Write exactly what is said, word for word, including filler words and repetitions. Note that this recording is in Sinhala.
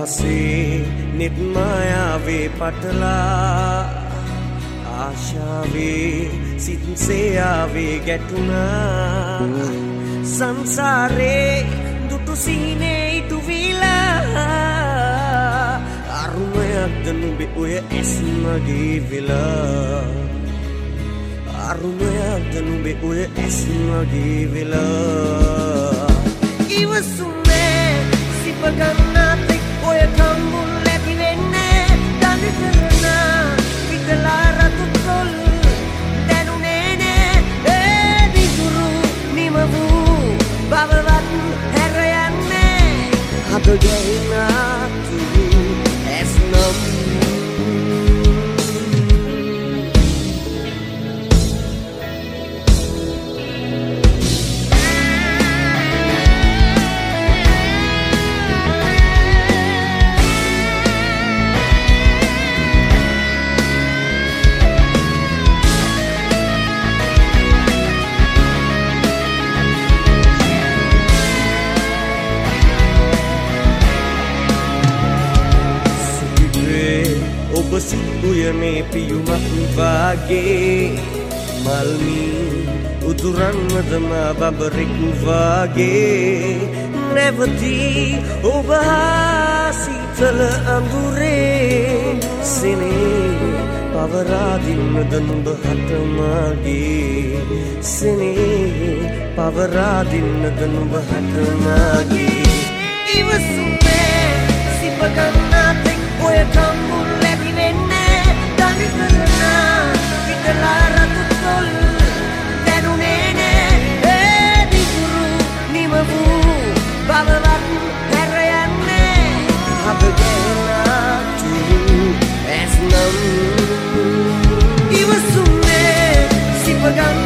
අහසේ නිත් මායාවේ පටලා ආශාවේ සිත්සේ ආවේ ගැටුණා සංසාරේ දුටු සීනේ ඉටු විලා අරුමයක්ද නුඹේ ඔය ඇස් මගේ වෙලා අරුමයක්ද නුඹේ ඔය ඇස් මගේ වෙලා ඉවසුනේ සිප ගන්නාතෙක් ඔය කම්බුල් ඇති වෙන්නේ දඟ කරනා විකලා රතු තොල් දැනුනේ නේ ඒ දිගුරු නිම වූ බවවත් හැර යන්නේ හද ගැහිනා තුරු ඇස් නම් උයනේ පියුමක් වාගේ මල්මී උතුරන්වදම බබරෙකු වාගේ නැවතී ඔබ හා සීතල අඳුරේ සෙනේ පවරාදින්නද නුඹ හටමාගේ සෙනේ පවරාදින්නද නුඹ හටමාගේ ඉවසුනේ සිප ගන්නාතෙක් ඔය කම්බුල් ඇති වෙන්නේ දඟ කරනා විකලා රතු තොල් දැනුනේ නේ ඒ දිගුරු නිම වූ බවවත් හැර යන්නේ හබ ගැනා තුරු ඇස් නම් ඉවසුනේ සිප ගන්න